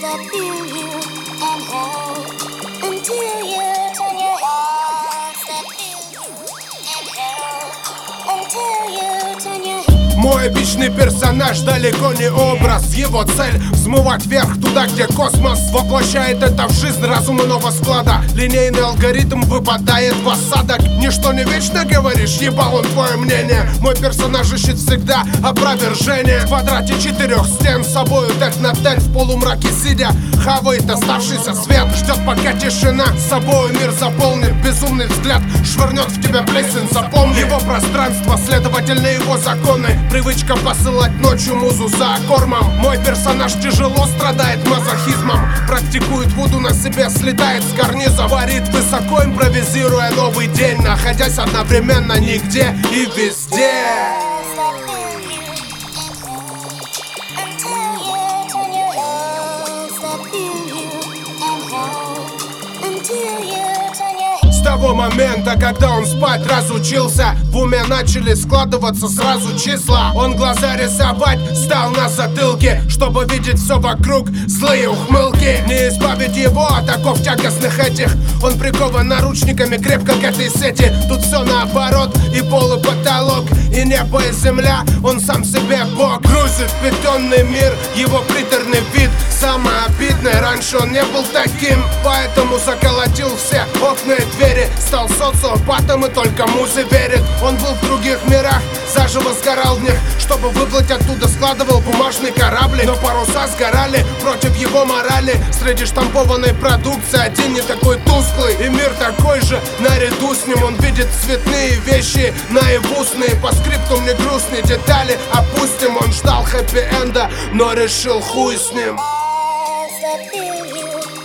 that feel you and how until you turn your hearts that feel you and how until you turn your head. Мой эпичный персонаж далеко не образ. Его цель — взмывать вверх туда, где космос воплощает это в жизнь разум иного склада. Линейный алгоритм выпадает в осадок. Ничто не вечно, говоришь, ебал он твое мнение. Мой персонаж ищет всегда опровержение. В квадрате 4 стен, с собою тет-на-тет, в полумраке сидя хавает оставшийся свет. Ждет, пока тишина с собою мир заполнит. Безумный взгляд швырнет в тебя плесень, запомни. Его пространство, следовательно его законы. Привычка посылать ночью музу за кормом. Мой персонаж тяжело страдает мазохизмом. Практикует вуду на себе, слетает с карниза. Парит высоко, импровизируя новый день, находясь одновременно нигде и везде. С того момента, когда он спать разучился, в уме начали складываться сразу числа. Он глаза рисовать стал на затылке, чтобы видеть все вокруг, злые ухмылки. Не избавить его от оков тягостных этих. Он прикован наручниками крепко к этой сети. Тут все наоборот, и пол, и потолок, и небо, и земля. Он сам себе бог. Грузит питонный мир, его приторный вид. Самое обидное, раньше он не был таким, поэтому заколотил все окна и двери. Стал социопатом и только музе верит. Он был в других мирах, заживо сгорал в них. Чтобы выплыть оттуда, складывал бумажный корабль. Но паруса сгорали против его морали. Среди штампованной продукции один не такой тусклый, и мир такой же наряду с ним. Он видит цветные вещи, наивусные. По скрипту мне грустные детали опустим. Он ждал хэппи-энда, но решил хуй с ним. That feel you